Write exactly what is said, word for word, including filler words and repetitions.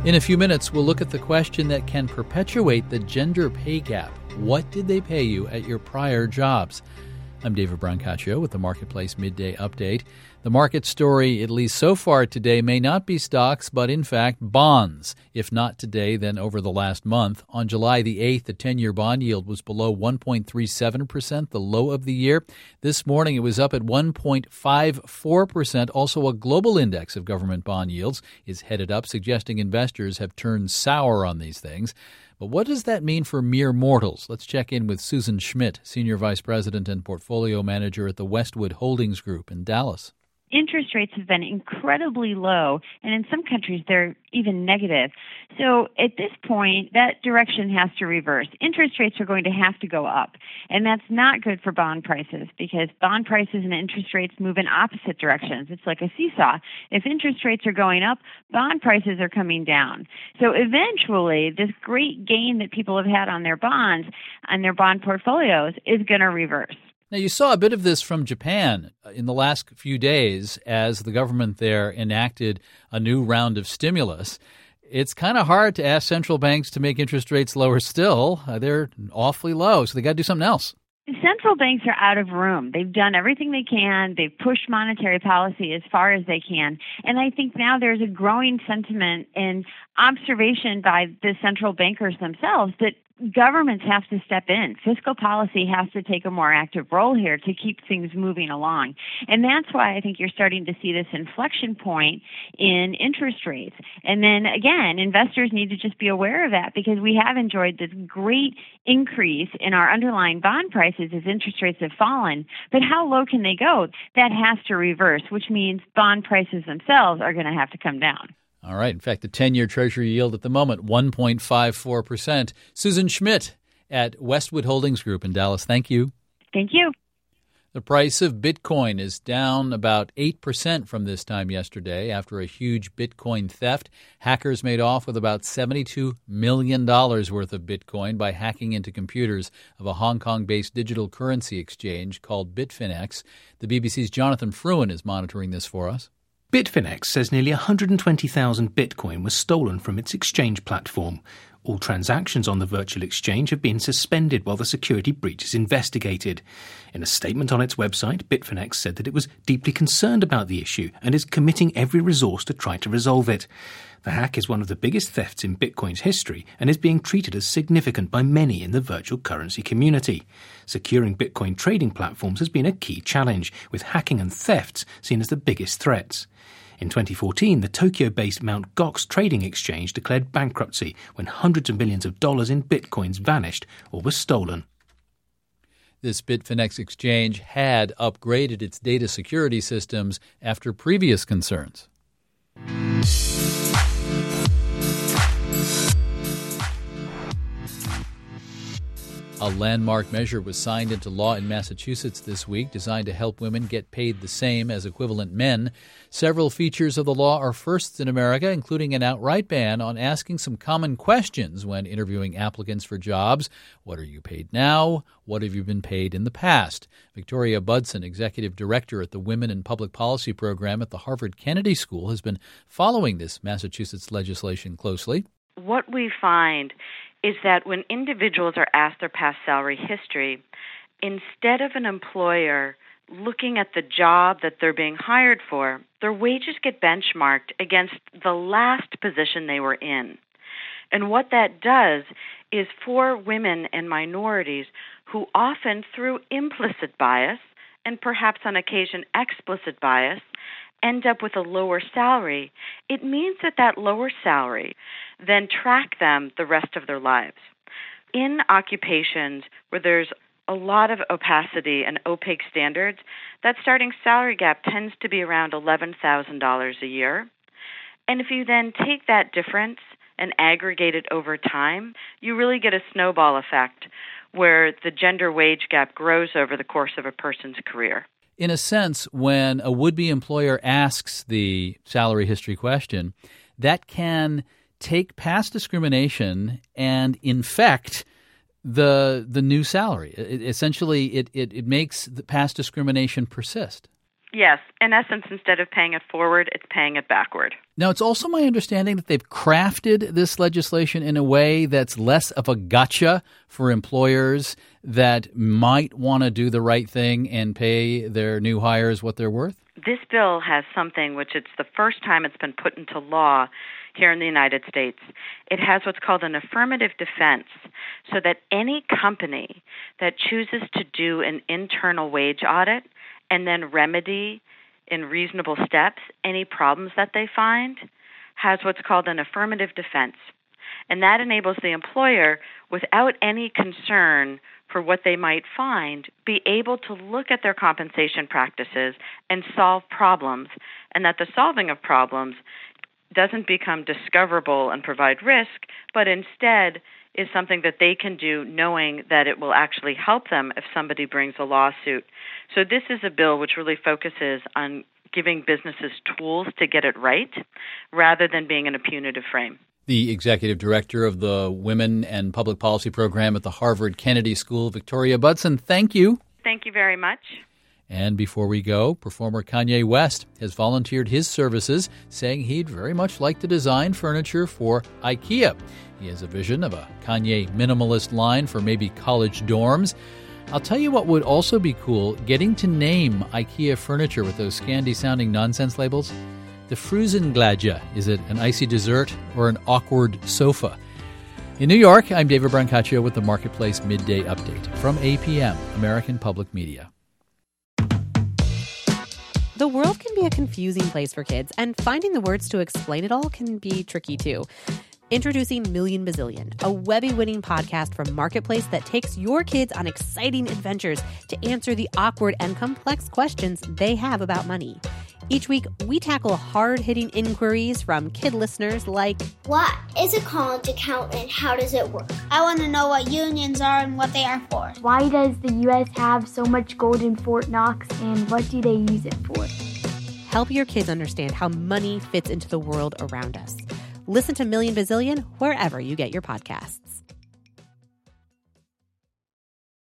In a few minutes, we'll look at the question that can perpetuate the gender pay gap. What did they pay you at your prior jobs? I'm David Brancaccio with the Marketplace Midday Update. The market story, at least so far today, may not be stocks, but in fact bonds. If not today, then over the last month. On July the eighth, the ten-year bond yield was below one point three seven percent, the low of the year. This morning, it was up at one point five four percent. Also, a global index of government bond yields is headed up, suggesting investors have turned sour on these things. But what does that mean for mere mortals? Let's check in with Susan Schmidt, Senior Vice President and Portfolio Manager at the Westwood Holdings Group in Dallas. Interest rates have been incredibly low, and in some countries they're even negative. So at this point, that direction has to reverse. Interest rates are going to have to go up, and that's not good for bond prices because bond prices and interest rates move in opposite directions. It's like a seesaw. If interest rates are going up, bond prices are coming down. So eventually, this great gain that people have had on their bonds, on their bond portfolios, is going to reverse. Now, you saw a bit of this from Japan in the last few days as the government there enacted a new round of stimulus. It's kind of hard to ask central banks to make interest rates lower still. Uh, they're awfully low, so they got to do something else. Central banks are out of room. They've done everything they can. They've pushed monetary policy as far as they can. And I think now there's a growing sentiment and observation by the central bankers themselves that governments have to step in. Fiscal policy has to take a more active role here to keep things moving along. And that's why I think you're starting to see this inflection point in interest rates. And then again, investors need to just be aware of that because we have enjoyed this great increase in our underlying bond prices as interest rates have fallen. But how low can they go? That has to reverse, which means bond prices themselves are going to have to come down. All right. In fact, the ten-year Treasury yield at the moment, one point five four percent. Susan Schmidt at Westwood Holdings Group in Dallas. Thank you. Thank you. The price of Bitcoin is down about eight percent from this time yesterday after a huge Bitcoin theft. Hackers made off with about seventy-two million dollars worth of Bitcoin by hacking into computers of a Hong Kong-based digital currency exchange called Bitfinex. The B B C's Jonathan Fruin is monitoring this for us. Bitfinex says nearly one hundred twenty thousand Bitcoin was stolen from its exchange platform. All transactions on the virtual exchange have been suspended while the security breach is investigated. In a statement on its website, Bitfinex said that it was deeply concerned about the issue and is committing every resource to try to resolve it. The hack is one of the biggest thefts in Bitcoin's history and is being treated as significant by many in the virtual currency community. Securing Bitcoin trading platforms has been a key challenge, with hacking and thefts seen as the biggest threats. In twenty fourteen, the Tokyo-based Mt. Gox trading exchange declared bankruptcy when hundreds of millions of dollars in Bitcoins vanished or were stolen. This Bitfinex exchange had upgraded its data security systems after previous concerns. A landmark measure was signed into law in Massachusetts this week designed to help women get paid the same as equivalent men. Several features of the law are firsts in America, including an outright ban on asking some common questions when interviewing applicants for jobs. What are you paid now? What have you been paid in the past? Victoria Budson, Executive Director at the Women in Public Policy Program at the Harvard Kennedy School, has been following this Massachusetts legislation closely. What we find is that when individuals are asked their past salary history, instead of an employer looking at the job that they're being hired for, their wages get benchmarked against the last position they were in. And what that does is for women and minorities who often through implicit bias and perhaps on occasion explicit bias end up with a lower salary, it means that that lower salary then track them the rest of their lives. In occupations where there's a lot of opacity and opaque standards, that starting salary gap tends to be around eleven thousand dollars a year. And if you then take that difference and aggregate it over time, you really get a snowball effect where the gender wage gap grows over the course of a person's career. In a sense, when a would-be employer asks the salary history question, that can take past discrimination and infect the the new salary. It, essentially, it, it, it makes the past discrimination persist. Yes. In essence, instead of paying it forward, it's paying it backward. Now, it's also my understanding that they've crafted this legislation in a way that's less of a gotcha for employers that might want to do the right thing and pay their new hires what they're worth. This bill has something which it's the first time it's been put into law here in the United States. It has what's called an affirmative defense, so that any company that chooses to do an internal wage audit and then remedy in reasonable steps any problems that they find has what's called an affirmative defense. And that enables the employer, without any concern for what they might find, be able to look at their compensation practices and solve problems, and that the solving of problems doesn't become discoverable and provide risk, but instead is something that they can do knowing that it will actually help them if somebody brings a lawsuit. So this is a bill which really focuses on giving businesses tools to get it right rather than being in a punitive frame. The executive director of the Women and Public Policy Program at the Harvard Kennedy School, Victoria Budson, thank you. Thank you very much. And before we go, performer Kanye West has volunteered his services, saying he'd very much like to design furniture for IKEA. He has a vision of a Kanye minimalist line for maybe college dorms. I'll tell you what would also be cool, getting to name IKEA furniture with those Scandi-sounding nonsense labels. The Frusenglädje. Is it an icy dessert or an awkward sofa? In New York, I'm David Brancaccio with the Marketplace Midday Update from A P M, American Public Media. The world can be a confusing place for kids, and finding the words to explain it all can be tricky too. Introducing Million Bazillion, a Webby-winning podcast from Marketplace that takes your kids on exciting adventures to answer the awkward and complex questions they have about money. Each week, we tackle hard-hitting inquiries from kid listeners like, what is a college account and how does it work? I want to know what unions are and what they are for. Why does the U S have so much gold in Fort Knox, and what do they use it for? Help your kids understand how money fits into the world around us. Listen to Million Bazillion wherever you get your podcasts.